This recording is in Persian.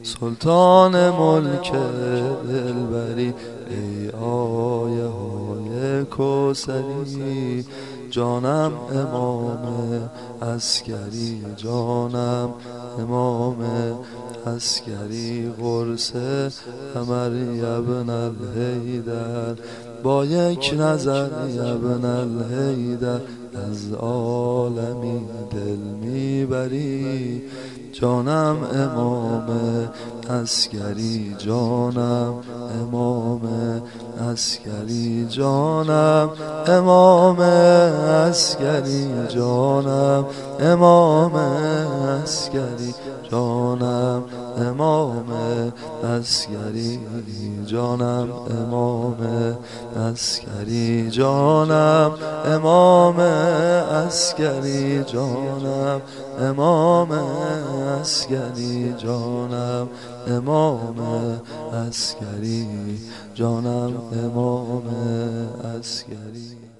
سلطان ملک دلبری ای آیه های کوثری، جانم امام عسکری، جانم امام عسکری، قرص قمر ابن الحیدر، با یک نظر ابن الحیدر از عالمی دل میبری. جانم امام عسکری، جانم امام عسکری، جانم امام عسکری، جانم امام عسکری، جانم امام عسکری، جانم امام عسکری، جانم امام عسکری، جانم امام عسکری، جانم امام عسکری، جانم امام عسکری.